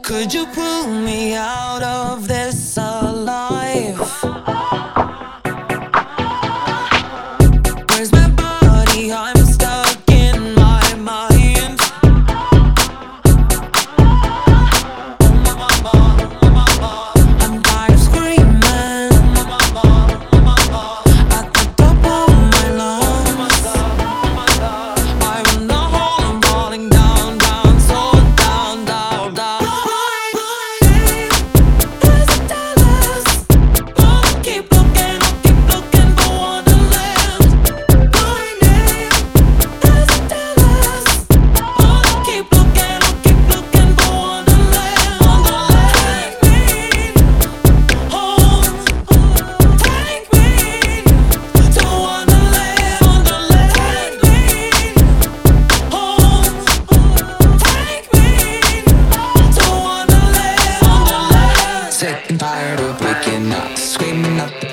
Could you pull me out of this alive? Where's my body? I'm stuck in my mind. I'm tired of screaming at the top of my lungs. I'm in the hole, I'm falling down, down, so down, down, down. Keep looking for wonderland. My name is Dallas. Keep looking for wonderland. Take me home. Take me to wonderland. Take me home. Take me to wonderland. Sick and tired of waking up, screaming at the